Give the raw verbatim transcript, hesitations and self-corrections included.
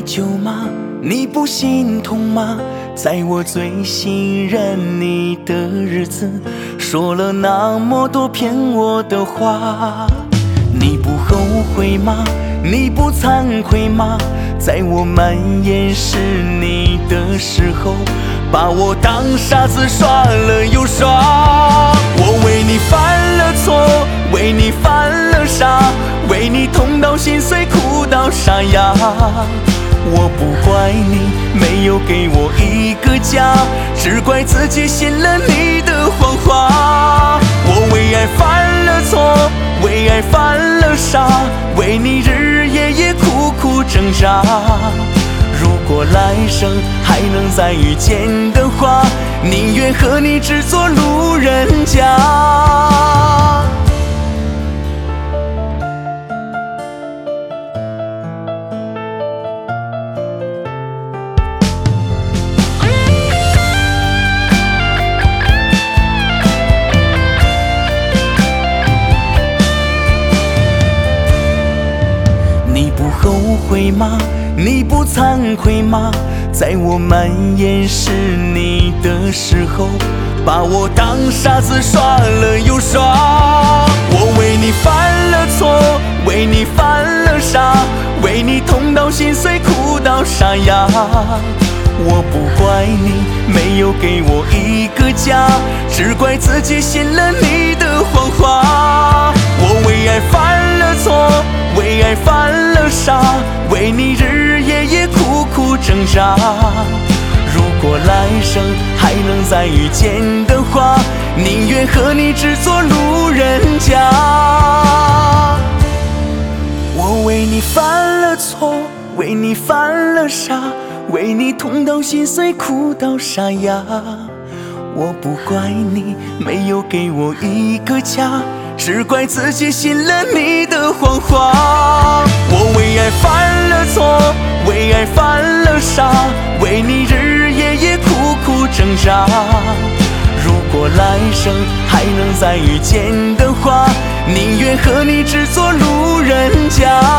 疚吗？你不心痛吗？在我最信任你的日子，说了那么多骗我的话，你不后悔吗？你不惭愧吗？在我满眼是你的时候，把我当傻子耍了又耍。我为你犯了错，为你犯了傻，为你痛到心碎，哭到沙哑。我不怪你没有给我一个家，只怪自己信了你的谎话。我为爱犯了错，为爱犯了傻，为你日日夜夜苦苦挣扎。如果来生还能再遇见的话，宁愿和你只做路人甲。你不后悔吗？你不惭愧吗？在我满眼是你的时候，把我当傻子耍了又耍。我为你犯了错，为你犯了傻，为你痛到心碎，哭到沙哑。我不怪你没有给我一个家，只怪自己信了你的谎话。我为爱犯了错，为爱犯了傻，为你日日夜夜苦苦挣扎。如果来生还能再遇见的话，宁愿和你只做路人甲。我为你犯了错，为你犯了傻，为你痛到心碎，哭到沙哑。我不怪你没有给我一个家，只怪自己信了你的谎话。我为爱犯了错，为爱犯了傻，为你日日夜夜苦苦挣扎。如果来生还能再遇见的话，宁愿和你只做路人甲。